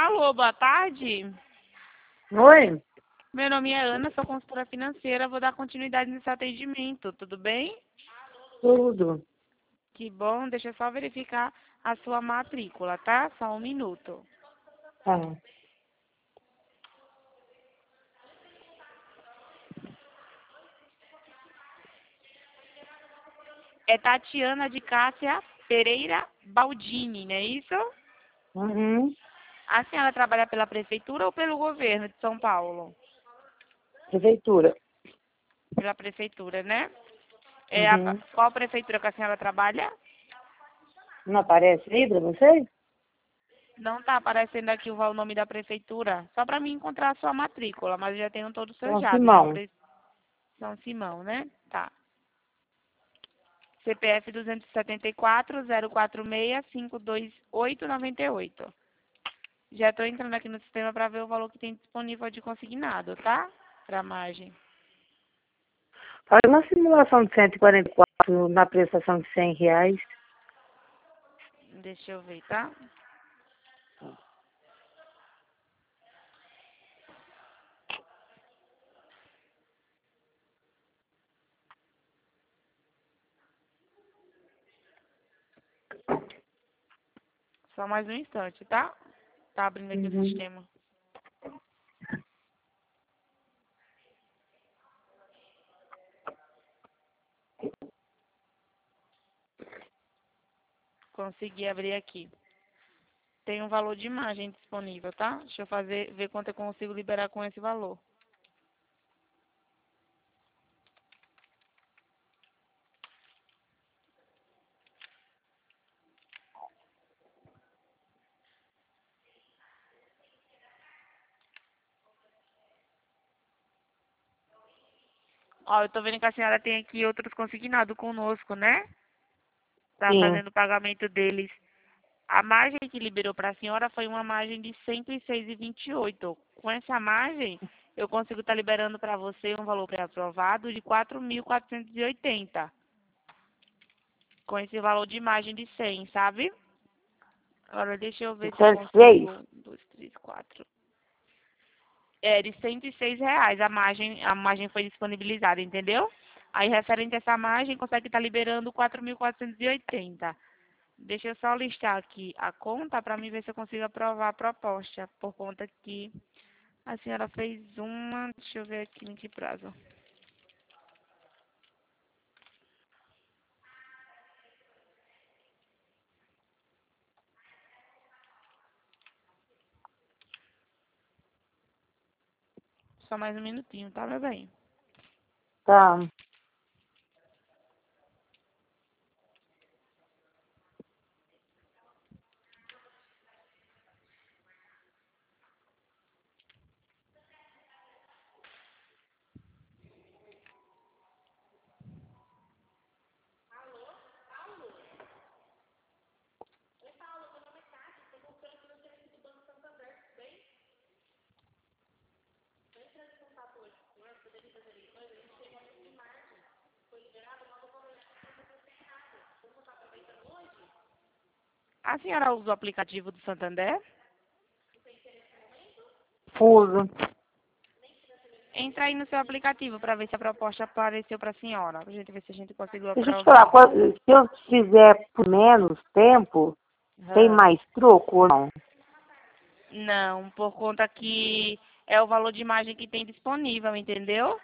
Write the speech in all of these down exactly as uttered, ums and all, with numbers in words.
Alô, boa tarde. Oi? Meu nome é Ana, sou consultora financeira. Vou dar continuidade nesse atendimento, tudo bem? Tudo. Que bom, deixa eu só verificar a sua matrícula, tá? Só um minuto. Tá. É Tatiana de Cássia Pereira Baldini, não é isso? Uhum. A senhora trabalha pela prefeitura ou pelo governo de São Paulo? Prefeitura. Pela prefeitura, né? É a, Uhum. qual prefeitura que a senhora trabalha? Não aparece aí pra vocês? Não está aparecendo aqui o nome da prefeitura. Só para mim encontrar a sua matrícula, mas eu já tenho todos os seus São dados. Não Simão. pre- São Simão, né? Tá. C P F duzentos e setenta e quatro, zero quatro seis, cinco dois oito, nove oito. Já estou entrando aqui no sistema para ver o valor que tem disponível de consignado, tá? Para margem. Faz uma simulação de cento e quarenta e quatro na prestação de cem reais. Deixa eu ver, tá? Só mais um instante, tá? Tá abrindo aqui o Uhum. sistema. Consegui abrir aqui. Tem um valor de margem disponível, tá? Deixa eu fazer, ver quanto eu consigo liberar com esse valor. Ó, eu tô vendo que a senhora tem aqui outros consignados conosco, né? Tá Sim. fazendo o pagamento deles. A margem que liberou para a senhora foi uma margem de cento e seis vírgula vinte e oito. Com essa margem, eu consigo estar liberando para você um valor pré-aprovado de quatro mil quatrocentos e oitenta. Com esse valor de margem de cem, sabe? Agora deixa eu ver se eu cento e seis. consigo. Um, dois, três, quatro. É, de cento e seis reais a margem, a margem foi disponibilizada, entendeu? Aí, referente a essa margem, consegue estar liberando quatro mil quatrocentos e oitenta. Deixa eu só listar aqui a conta para mim ver se eu consigo aprovar a proposta, por conta que a senhora fez uma, deixa eu ver aqui em que prazo. Só mais um minutinho, tá, meu bem? Tá. A senhora usa o aplicativo do Santander? Fuso. Entra aí no seu aplicativo para ver se a proposta apareceu para a senhora. Pra gente ver se a gente conseguiu Deixa eu te falar, aprovar. qual- se eu fizer por menos tempo, tem Aham. mais troco ou não? Não, por conta que é o valor de margem que tem disponível, entendeu?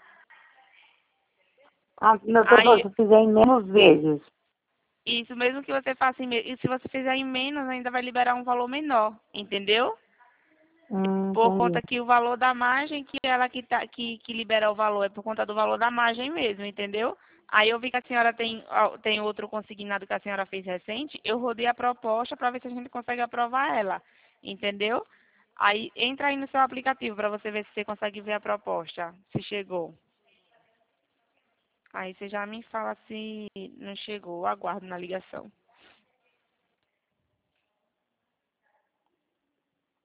Ah, não, tô falando, Aí, se eu fizer em menos vezes. isso mesmo que você faça em, me- e se você fizer em menos, ainda vai liberar um valor menor, entendeu? Hum, Por entendi. conta que o valor da margem, que ela que, tá, que, que libera o valor, é por conta do valor da margem mesmo, entendeu? Aí eu vi que a senhora tem, ó, tem outro consignado que a senhora fez recente, eu rodei a proposta para ver se a gente consegue aprovar ela, entendeu? Aí entra aí no seu aplicativo para você ver se você consegue ver a proposta, se chegou. Aí você já me fala se não chegou, eu aguardo na ligação.